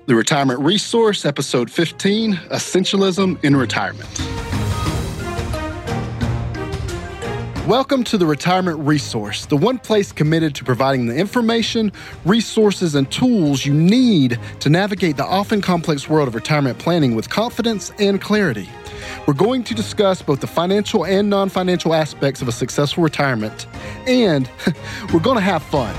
The Retirement Resource, Episode 15, Essentialism in Retirement. Welcome to the Retirement Resource, the one place committed to providing the information, resources, and tools you need to navigate the often complex world of retirement planning with confidence and clarity. We're going to discuss both the financial and non-financial aspects of a successful retirement, and we're going to have fun.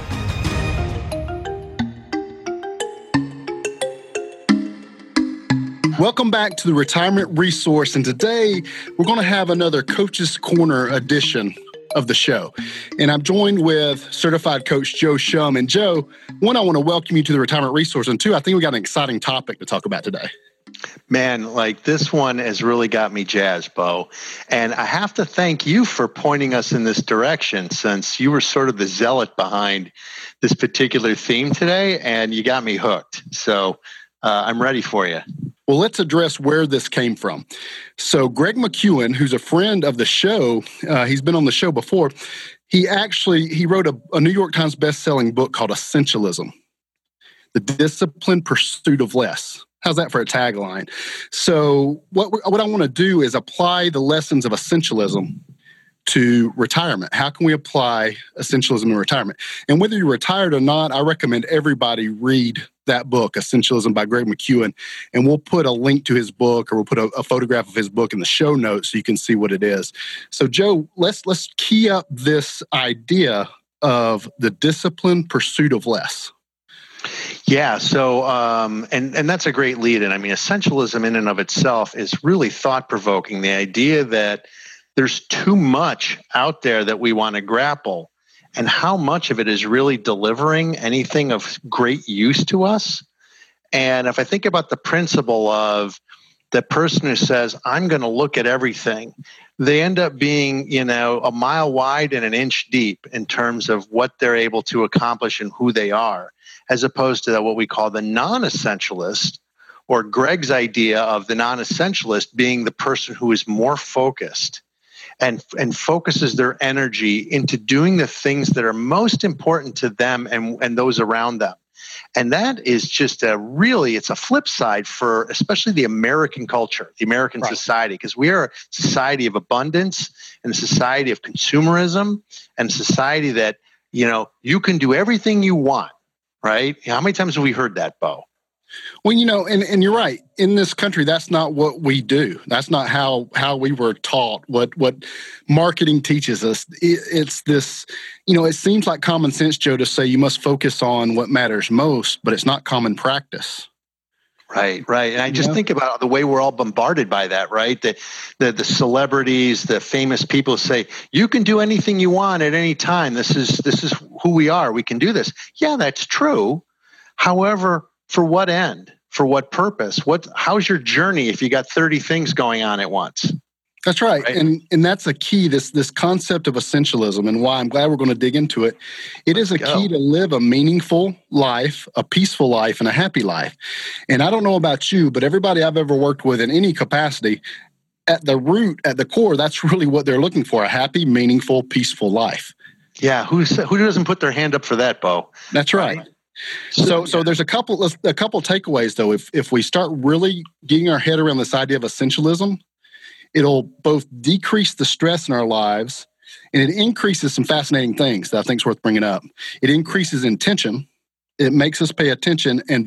Welcome back to the Retirement Resource, and today we're going to have another Coach's Corner edition of the show. And I'm joined with certified coach Joe Shum. And Joe, one, I want to welcome you to the Retirement Resource, and two, I think we got an exciting topic to talk about today. Man, like this one has really got me jazzed, Bo. And I have to thank you for pointing us in this direction, since you were sort of the zealot behind this particular theme today, and you got me hooked. So I'm ready for you. Well, let's address where this came from. So Greg McKeown, who's a friend of the show, he's been on the show before, he wrote a New York Times best-selling book called Essentialism, The Disciplined Pursuit of Less. How's that for a tagline? So what I want to do is apply the lessons of essentialism to retirement. How can we apply essentialism in retirement? And whether you're retired or not, I recommend everybody read that book, Essentialism by Greg McKeown. And we'll put a link to his book, or we'll put a photograph of his book in the show notes so you can see what it is. So Joe, let's key up this idea of the disciplined pursuit of less. Yeah. So, and that's a great lead. And I mean, essentialism in and of itself is really thought-provoking. The idea that there's too much out there that we want to grapple, and how much of it is really delivering anything of great use to us. And if I think about the principle of the person who says, I'm going to look at everything, they end up being, a mile wide and an inch deep in terms of what they're able to accomplish and who they are, as opposed to what we call the non-essentialist, or Greg's idea of the non-essentialist being the person who is more focused and focuses their energy into doing the things that are most important to them and those around them. And that is just it's a flip side for especially the American culture, the American society, because we are a society of abundance and a society of consumerism and a society that, you can do everything you want, right? How many times have we heard that, Bo? Well, and you're right. In this country, that's not what we do. That's not how we were taught. What marketing teaches us. It's this, it seems like common sense, Joe, to say you must focus on what matters most, but it's not common practice. Right. And I just think about the way we're all bombarded by that, right? The celebrities, the famous people say, you can do anything you want at any time. This is who we are. We can do this. Yeah, that's true. However, for what end? For what purpose? How's your journey if you got 30 things going on at once? That's right. And that's a key, this concept of essentialism, and why I'm glad we're going to dig into it. It is a key to live a meaningful life, a peaceful life, and a happy life. And I don't know about you, but everybody I've ever worked with in any capacity, at the root, at the core, that's really what they're looking for, a happy, meaningful, peaceful life. Yeah. Who doesn't put their hand up for that, Bo? That's right. So there's a couple takeaways, though. If we start really getting our head around this idea of essentialism, it'll both decrease the stress in our lives, and it increases some fascinating things that I think is worth bringing up. It increases intention. It makes us pay attention and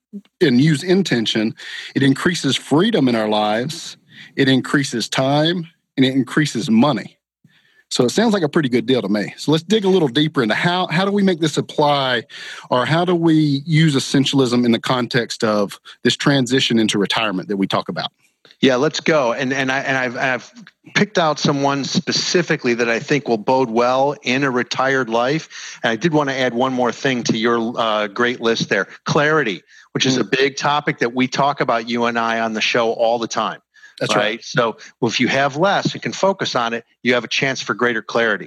use intention. It increases freedom in our lives. It increases time, and it increases money. So it sounds like a pretty good deal to me. So let's dig a little deeper into how do we make this apply, or how do we use essentialism in the context of this transition into retirement that we talk about? Yeah, let's go. And I've picked out some ones specifically that I think will bode well in a retired life. And I did want to add one more thing to your great list there. Clarity, which is a big topic that we talk about, you and I, on the show all the time. That's right. So if you have less, you can focus on it. You have a chance for greater clarity.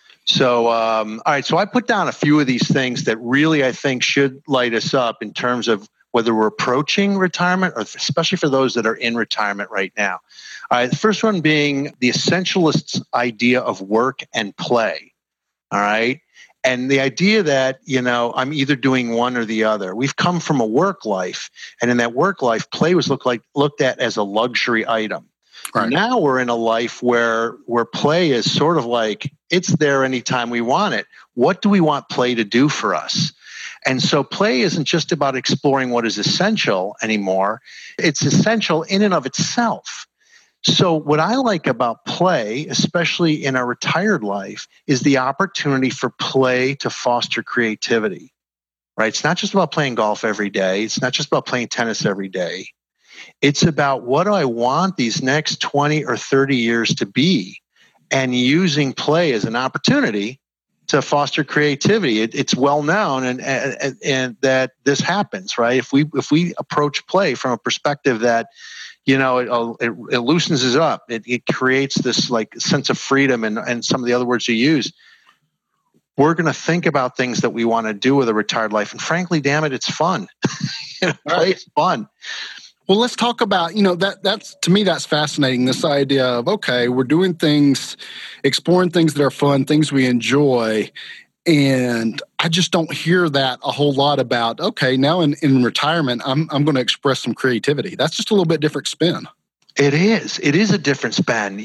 So, all right. So I put down a few of these things that really I think should light us up in terms of whether we're approaching retirement, or especially for those that are in retirement right now. All right. The first one being the essentialist's idea of work and play. All right. And the idea that, I'm either doing one or the other. We've come from a work life, and in that work life, play was looked at as a luxury item. Right. Now we're in a life where play is sort of like, it's there anytime we want it. What do we want play to do for us? And so play isn't just about exploring what is essential anymore. It's essential in and of itself. So what I like about play, especially in a retired life, is the opportunity for play to foster creativity, right? It's not just about playing golf every day. It's not just about playing tennis every day. It's about, what do I want these next 20 or 30 years to be, and using play as an opportunity to foster creativity. It's well known and that this happens, right? If we approach play from a perspective that, it loosens us up, it creates this like sense of freedom and some of the other words you use. We're going to think about things that we want to do with a retired life, and frankly, damn it, it's fun. Play is fun. Well, let's talk about, that's to me, that's fascinating. This idea of, okay, we're doing things, exploring things that are fun, things we enjoy. And I just don't hear that a whole lot about, okay, now in retirement, I'm going to express some creativity. That's just a little bit different spin. It is. It is a different spin,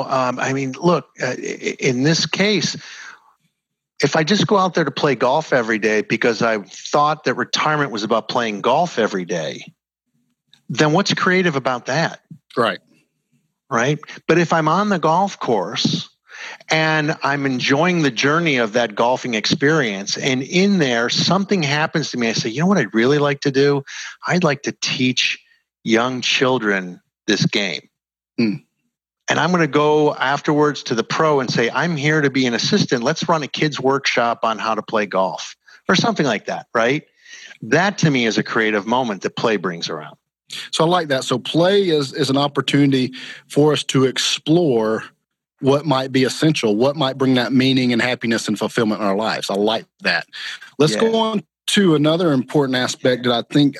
look, in this case, if I just go out there to play golf every day because I thought that retirement was about playing golf every day, then what's creative about that? Right. Right. But if I'm on the golf course and I'm enjoying the journey of that golfing experience, and in there something happens to me, I say, you know what I'd really like to do? I'd like to teach young children this game. And I'm going to go afterwards to the pro and say, I'm here to be an assistant. Let's run a kids workshop on how to play golf or something like that. Right. That to me is a creative moment that play brings around. So I like that. So play is an opportunity for us to explore what might be essential, what might bring that meaning and happiness and fulfillment in our lives. I like that. Let's go on to another important aspect that I think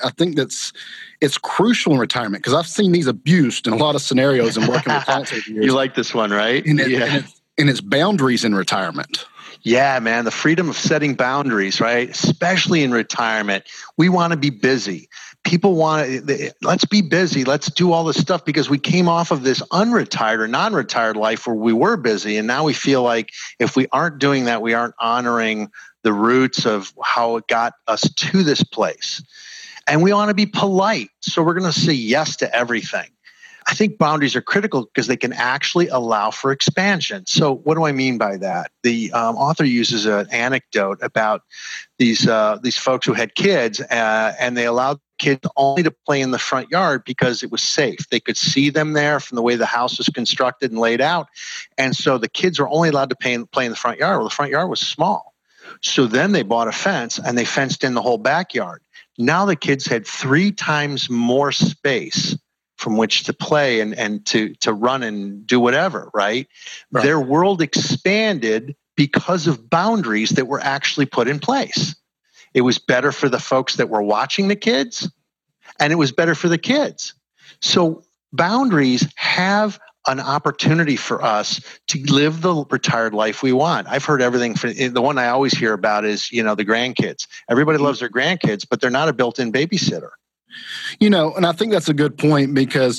it's crucial in retirement, because I've seen these abused in a lot of scenarios and working with clients over the years. You like this one, right? And it's boundaries in retirement. Yeah, man, the freedom of setting boundaries, right? Especially in retirement. We want to be busy. People let's be busy. Let's do all this stuff, because we came off of this unretired or non-retired life where we were busy. And now we feel like if we aren't doing that, we aren't honoring the roots of how it got us to this place. And we want to be polite. So we're going to say yes to everything. I think boundaries are critical because they can actually allow for expansion. So what do I mean by that? The author uses an anecdote about these folks who had kids, and they allowed kids only to play in the front yard because it was safe. They could see them there from the way the house was constructed and laid out. And so the kids were only allowed to play in the front yard. Well, the front yard was small. So then they bought a fence and they fenced in the whole backyard. Now the kids had 3 times more space from which to play and to run and do whatever, right? Their world expanded because of boundaries that were actually put in place. It was better for the folks that were watching the kids, and it was better for the kids. So boundaries have an opportunity for us to live the retired life we want. I've heard everything from the one I always hear about is, the grandkids. Everybody loves their grandkids, but they're not a built-in babysitter. And I think that's a good point, because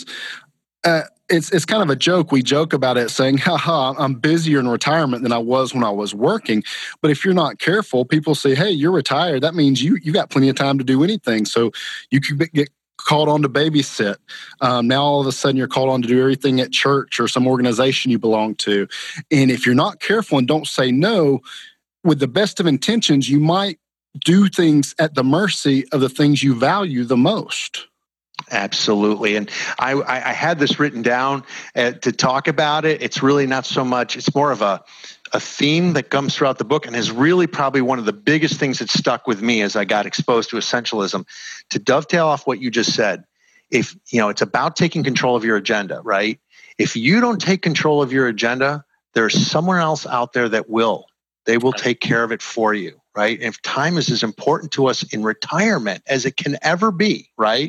it's kind of a joke. We joke about it saying, I'm busier in retirement than I was when I was working. But if you're not careful, people say, hey, you're retired. That means you got plenty of time to do anything. So you could get called on to babysit. Now all of a sudden you're called on to do everything at church or some organization you belong to. And if you're not careful and don't say no, with the best of intentions, you might do things at the mercy of the things you value the most. Absolutely. And I had this written down to talk about it. It's really not so much, it's more of a theme that comes throughout the book, and is really probably one of the biggest things that stuck with me as I got exposed to essentialism. To dovetail off what you just said, if it's about taking control of your agenda, right? If you don't take control of your agenda, there's someone else out there that will. They will take care of it for you, right? And if time is as important to us in retirement as it can ever be, right?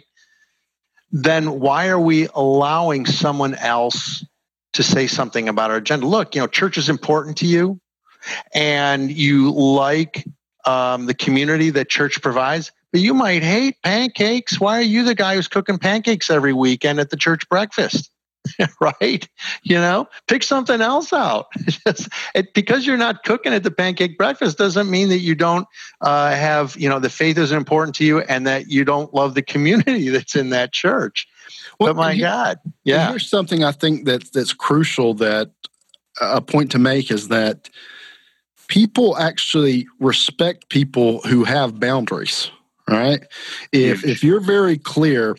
Then why are we allowing someone else to say something about our agenda? Look, church is important to you. and you like the community that church provides, but you might hate pancakes. Why are you the guy who's cooking pancakes every weekend at the church breakfast? Right? Pick something else out. Because you're not cooking at the pancake breakfast doesn't mean that you don't have, the faith isn't important to you and that you don't love the community that's in that church. Well, but my God. Yeah. Here's something I think that's crucial, that a point to make is that people actually respect people who have boundaries, right? If you're very clear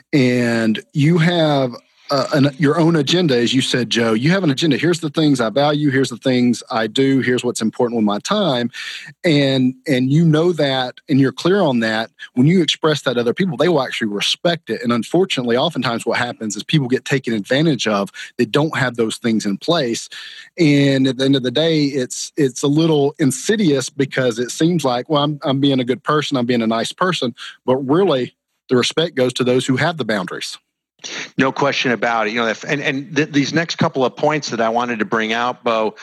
and you have your own agenda, as you said, Joe, you have an agenda. Here's the things I value. Here's the things I do. Here's what's important with my time. And you know that, and you're clear on that. When you express that to other people, they will actually respect it. And unfortunately, oftentimes what happens is people get taken advantage of. They don't have those things in place. And at the end of the day, it's a little insidious because it seems like, well, I'm being a good person. I'm being a nice person. But really, the respect goes to those who have the boundaries. No question about it. These next couple of points that I wanted to bring out, Bo,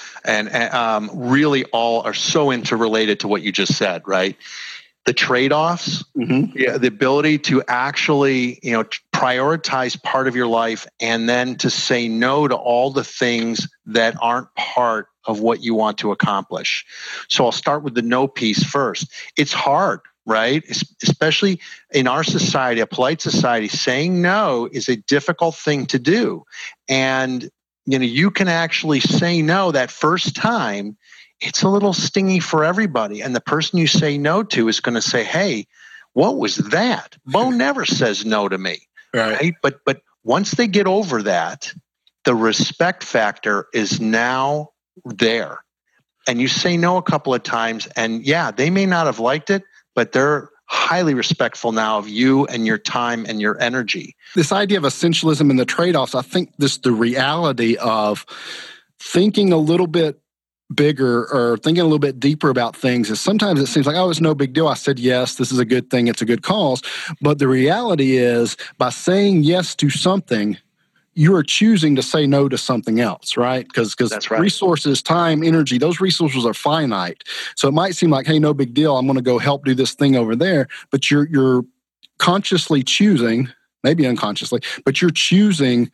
and really all are so interrelated to what you just said, right? The trade-offs, the ability to actually, prioritize part of your life and then to say no to all the things that aren't part of what you want to accomplish. So I'll start with the no piece first. It's hard. Right? Especially in our society, a polite society, saying no is a difficult thing to do. And, you can actually say no that first time. It's a little stingy for everybody. And the person you say no to is going to say, hey, what was that? Bo never says no to me. Right? But once they get over that, the respect factor is now there. And you say no a couple of times, and yeah, they may not have liked it, but they're highly respectful now of you and your time and your energy. This idea of essentialism and the trade-offs, I think the reality of thinking a little bit bigger or thinking a little bit deeper about things is sometimes it seems like, oh, it's no big deal. I said yes, this is a good thing, it's a good cause. But the reality is, by saying yes to something, you are choosing to say no to something else, right? Because resources, time, energy, those resources are finite. So it might seem like, hey, no big deal, I'm going to go help do this thing over there. But you're consciously choosing, maybe unconsciously, but you're choosing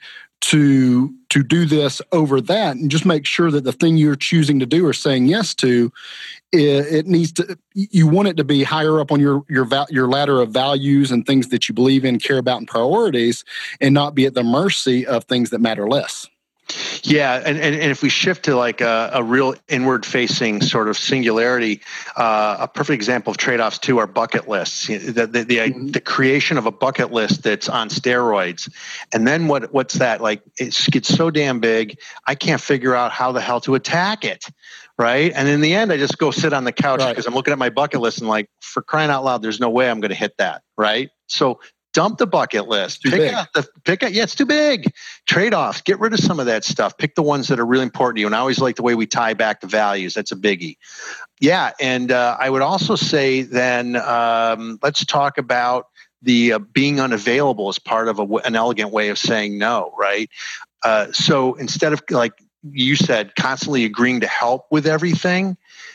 to do this over that, and just make sure that the thing you're choosing to do or saying yes to, it needs to, you want it to be higher up on your ladder of values and things that you believe in, care about, and priorities, and not be at the mercy of things that matter less. Yeah, and if we shift to like a real inward-facing sort of singularity, a perfect example of trade-offs too are bucket lists. The creation of a bucket list that's on steroids, and then what's that like? It gets so damn big, I can't figure out how the hell to attack it. Right. And in the end, I just go sit on the couch because I'm looking at my bucket list and like, for crying out loud, there's no way I'm going to hit that. Right. So dump the bucket list. Yeah, it's too big. Trade-offs. Get rid of some of that stuff. Pick the ones that are really important to you. And I always like the way we tie back the values. That's a biggie. Yeah. And I would also say then let's talk about the being unavailable as part of an elegant way of saying no. Right. So instead of like, you said constantly agreeing to help with everything,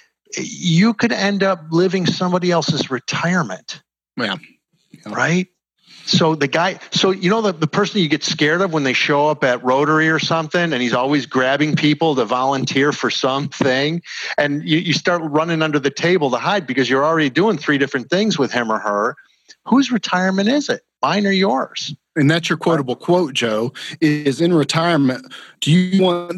you could end up living somebody else's retirement. Yeah. Right? So the person you get scared of when they show up at Rotary or something, and he's always grabbing people to volunteer for something, and you start running under the table to hide because you're already doing 3 different things with him or her. Whose retirement is it? Mine or yours? And that's your quotable quote, Joe, is in retirement, do you want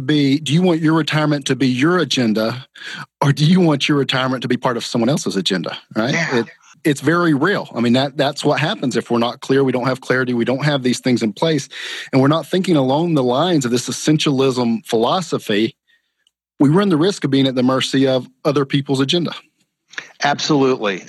your retirement to be your agenda, or do you want your retirement to be part of someone else's agenda, right? Yeah. It's very real. I mean, that's what happens if we're not clear, we don't have clarity, we don't have these things in place, and we're not thinking along the lines of this essentialism philosophy. We run the risk of being at the mercy of other people's agenda. Absolutely.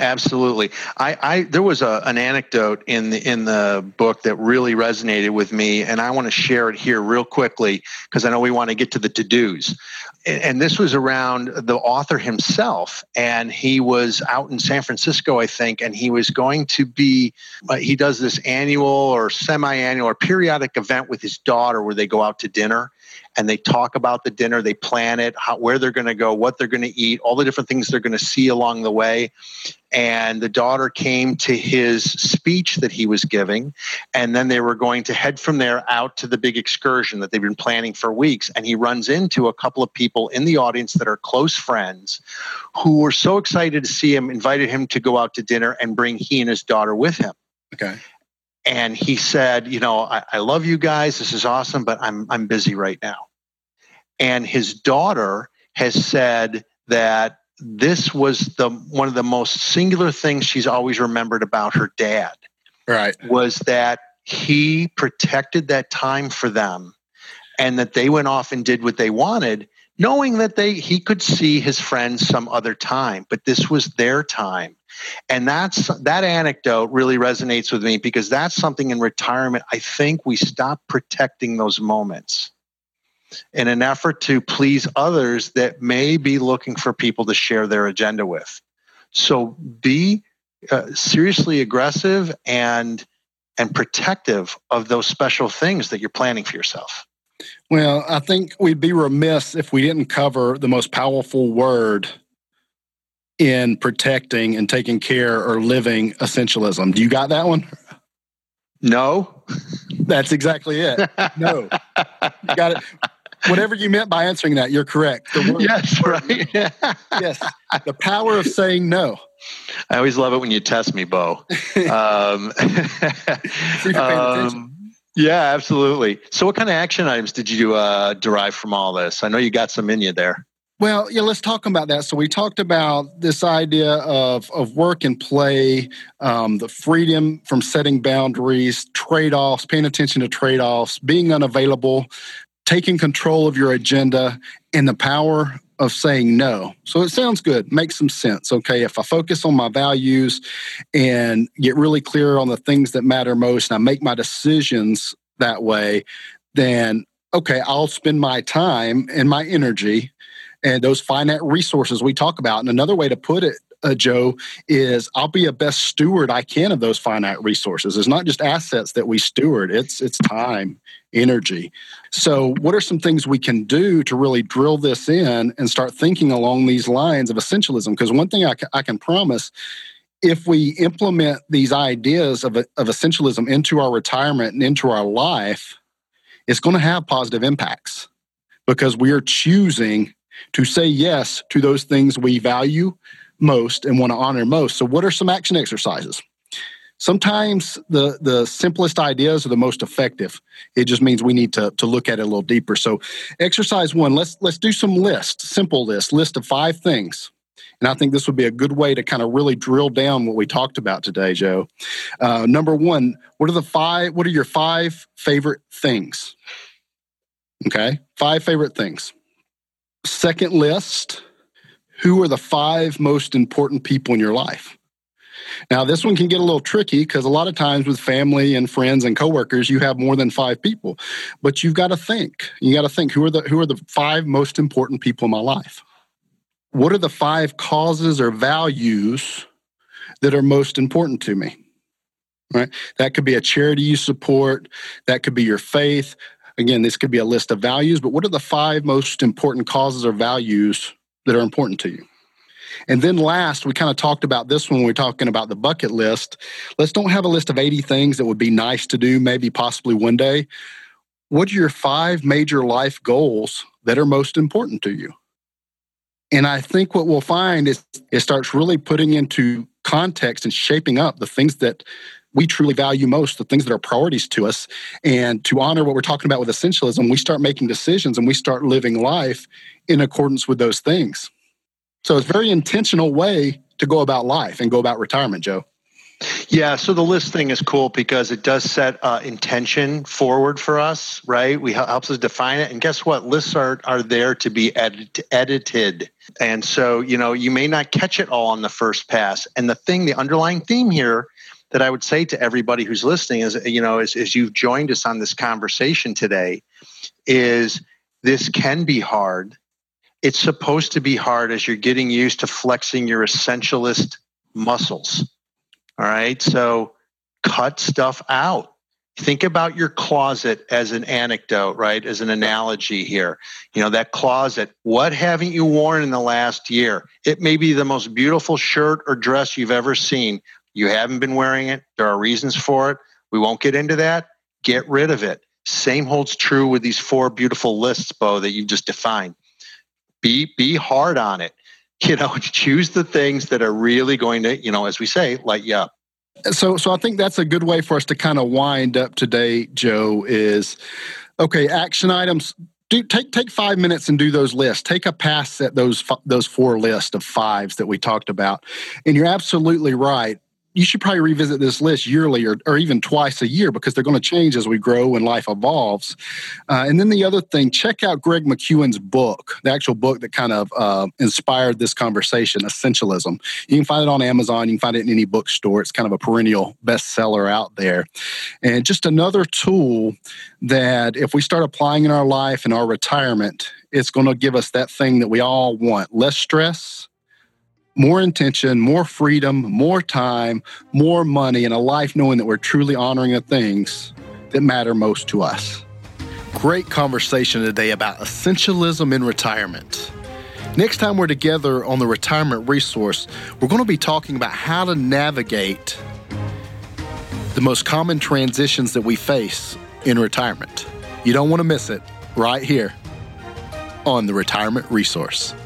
There was an anecdote in the book that really resonated with me, and I want to share it here real quickly because I know we want to get to the to-dos. And this was around the author himself, and he was out in San Francisco, I think, and he was going to be. He does this annual or semi-annual or periodic event with his daughter where they go out to dinner. and they talk about the dinner, they plan it, where they're going to go, what they're going to eat, all the different things they're going to see along the way. And the daughter came to his speech that he was giving, and then they were going to head from there out to the big excursion that they've been planning for weeks. And he runs into a couple of people in the audience that are close friends who were so excited to see him, invited him to go out to dinner and bring he and his daughter with him. Okay. And he said, I love you guys. This is awesome, but I'm busy right now. And his daughter has said that this was one of the most singular things she's always remembered about her dad. Right. Was that he protected that time for them, and that they went off and did what they wanted, knowing that he could see his friends some other time, but this was their time. And that anecdote really resonates with me, because that's something in retirement, I think we stop protecting those moments in an effort to please others that may be looking for people to share their agenda with. So be seriously aggressive and protective of those special things that you're planning for yourself. Well, I think we'd be remiss if we didn't cover the most powerful word in protecting and taking care or living essentialism. Do you got that one? No. That's exactly it. No. You got it. Whatever you meant by answering that, you're correct. The word, yes, right. Yes. The power of saying no. I always love it when you test me, Bo. See if you're paying attention. Yeah, absolutely. So what kind of action items did you derive from all this? I know you got some in you there. Well, yeah, let's talk about that. So we talked about this idea of work and play, the freedom from setting boundaries, trade-offs, paying attention to trade-offs, being unavailable, taking control of your agenda, and the power of saying no. So it sounds good, makes some sense. Okay, if I focus on my values and get really clear on the things that matter most, and I make my decisions that way, then okay, I'll spend my time and my energy and those finite resources we talk about. And another way to put it, Joe, is I'll be a best steward I can of those finite resources. It's not just assets that we steward, it's time, energy. So what are some things we can do to really drill this in and start thinking along these lines of essentialism? Because one thing I can promise, if we implement these ideas of essentialism into our retirement and into our life, it's going to have positive impacts, because we are choosing to say yes to those things we value most and want to honor most. So what are some action exercises? Sometimes the simplest ideas are the most effective. It just means we need to look at it a little deeper. So exercise one, let's do some lists, simple list of 5 things. And I think this would be a good way to kind of really drill down what we talked about today, Joe. Number 1, what are your 5 favorite things? Okay, 5 favorite things. Second list, who are the 5 most important people in your life? Now, this one can get a little tricky, because a lot of times with family and friends and coworkers, you have more than 5 people. But you've got to think. You got to think, who are the 5 most important people in my life? What are the 5 causes or values that are most important to me? Right? That could be a charity you support. That could be your faith. Again, this could be a list of values, but what are the 5 most important causes or values that are important to you? And then last, we kind of talked about this when we were talking about the bucket list. Let's don't have a list of 80 things that would be nice to do, maybe possibly one day. What are your 5 major life goals that are most important to you? And I think what we'll find is it starts really putting into context and shaping up the things that we truly value most, the things that are priorities to us. And to honor what we're talking about with essentialism, we start making decisions and we start living life in accordance with those things. So it's a very intentional way to go about life and go about retirement, Joe. Yeah, so the list thing is cool because it does set intention forward for us, right? Helps us define it. And guess what? Lists are there to be edited. And so, you may not catch it all on the first pass. And the underlying theme here that I would say to everybody who's listening is, as you've joined us on this conversation today, is this can be hard. It's supposed to be hard as you're getting used to flexing your essentialist muscles. All right. So cut stuff out. Think about your closet as an anecdote, right? As an analogy here. That closet, what haven't you worn in the last year? It may be the most beautiful shirt or dress you've ever seen. You haven't been wearing it. There are reasons for it. We won't get into that. Get rid of it. Same holds true with these 4 beautiful lists, Bo, that you've just defined. Be hard on it. Choose the things that are really going to, as we say, light you up. So I think that's a good way for us to kind of wind up today, Joe, is, okay, action items. Take 5 minutes and do those lists. Take a pass at those 4 lists of 5s that we talked about. And you're absolutely right. You should probably revisit this list yearly or even twice a year, because they're going to change as we grow and life evolves. And then the other thing, check out Greg McKeown's book, the actual book that kind of inspired this conversation, Essentialism. You can find it on Amazon. You can find it in any bookstore. It's kind of a perennial bestseller out there. And just another tool that if we start applying in our life and our retirement, it's going to give us that thing that we all want: less stress, more intention, more freedom, more time, more money, and a life knowing that we're truly honoring the things that matter most to us. Great conversation today about essentialism in retirement. Next time we're together on the Retirement Resource, we're going to be talking about how to navigate the most common transitions that we face in retirement. You don't want to miss it, right here on the Retirement Resource.